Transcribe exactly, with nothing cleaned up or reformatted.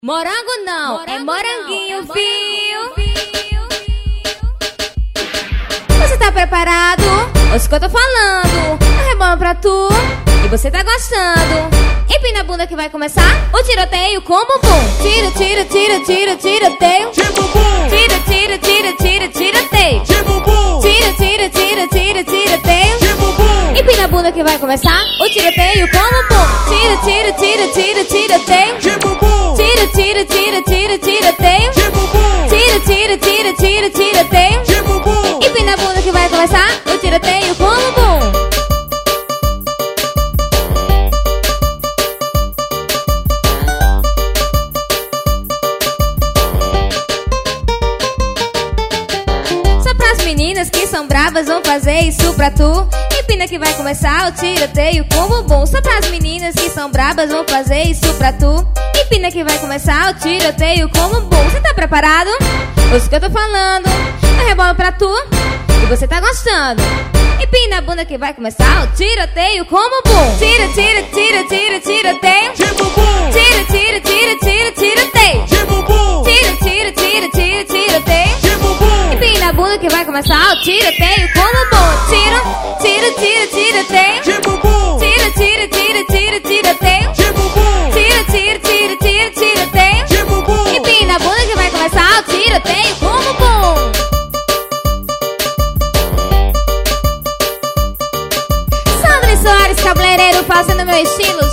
Morango não, morango é moranguinho, não, é viu? Você tá preparado? Ouça o que eu tô falando. Eu rebolo pra tu e você tá gostando. Empina a bunda que vai começar o tiroteio com bumbum. Tira, tira, tira, tira, tiroteio de bumbum. Tira, tira, tira, tira, tiroteio de bumbum. Tira, tira, tira, tira, tiroteio de bumbum. Empina a bunda que vai começar o tiroteio com bumbum. Tira, tira, tira, tira, tiroteio de bumbum. Tira, tira, tira, tira, tiroteio de bumbum. Tira, tira, tira, tira, tiroteio de bumbum. Empina a bunda que vai começar o tiroteio com bumbum. Só pras meninas que são bravas vão fazer isso pra tu. Empina que vai começar o tiroteio com bumbum. Só pras meninas que são bravas vão fazer isso pra tu. Empina que vai começar o tiroteio com bumbum. Você tá preparado? Ouça o que eu tô falando. Eu rebolo pra tu e você tá gostando. Empina a bunda que vai começar o tiroteio com bumbum. Tira, tira, tira, tira, tiroteio de bumbum. Tira, tira, tira, tira, tiroteio de bumbum. Tira, tira, tira, tira, tiroteio de bumbum. Empina a bunda que vai começar o tiroteio com bumbum. Tira, tira, tira, tiroteio de bumbum. Tira, tira, tira, tira, tiroteio de bumbum. Tira, tira, tira, tira, tiroteio de bumbum. Empina a bunda que vai começar o tiroteio com bumbum. Sandra Soares, cabeleireiro, fazendo meu estilo.